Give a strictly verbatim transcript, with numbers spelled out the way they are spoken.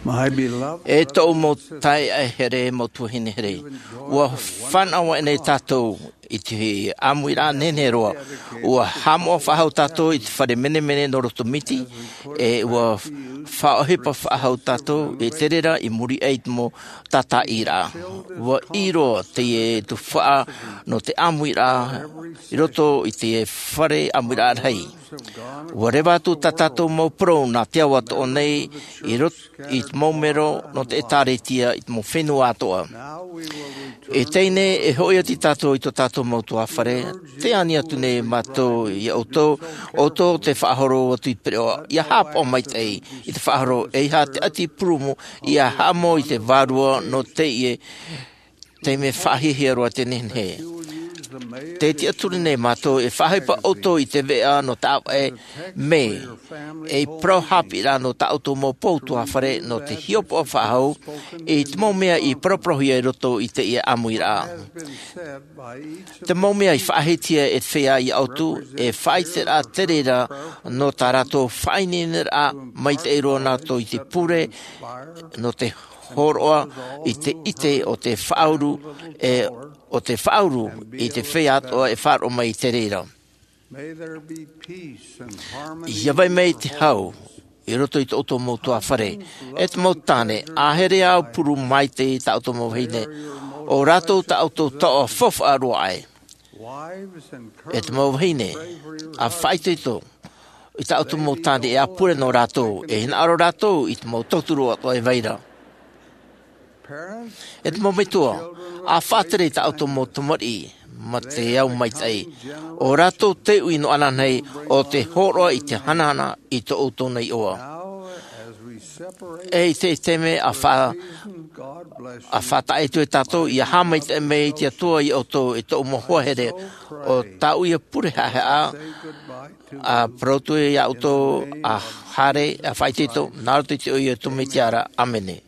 E tau mo tai ai here mo tuhine here. Ua whanawa ene tātou i te amuira nene roa. Ua hamo whahau tātou i te whare mene mene no roto miti. E ua whaohepa whahau tātou e terera i muri eit mo tata ira. Ua iro te e tu wha no te amuira i roto i te whare amuira rei. Ua rewa tu tātou mo pro na te awa to nei i roto i te maumero no te etaretia i te mo whenua atoa. E teine e hoi ati tātou i to tātou mautua whare, te ani atu ne mātou i auto, auto te whaahoro atu i pereo, i a hapa o mai tei, i te whaahoro e ha te ati purumu, i a hamo i te vārua no te i e, te me whahihia roa te nehe. Te tia turi nei mātou e whahaipa auto i te vea no tāu e me, e prohapi rā no tā auto mō poutua whare no te hiopo o whahau, e te mōmea i proprohia i roto i te ia amui rā. Te mōmea i whahetia e te whea i auto, e whaite rā tere rā no tā rato whainene rā mai te eroa nātou i te pure, no te horoa i te ite o te whauru e o te whauru i te whea atoa e wharo mai te reira. Ia vai mei te hau, i roto i te oto mautua whare, e te mautane, ahere au puru mai te i ta oto mauhine, o rato ta oto toa fof a roa ai. E te mauhine, a whaite to, i ta oto mautane e a pure no rato, e hina aro rato i te mautoturu atoa e veira. E te mometua, a whātere ta auto mo tomori, ma te au mai tei. O rato te ui no ananei o te horoa i te hanana i te auto nei oa. E te teme a wha, a whata e tu e tato i a hamai te mei te atua i auto i te umohoahere o ta ui a purehahe a, a protu i auto a hare a whaitito, nāroto i te ui a tumitiara, amene.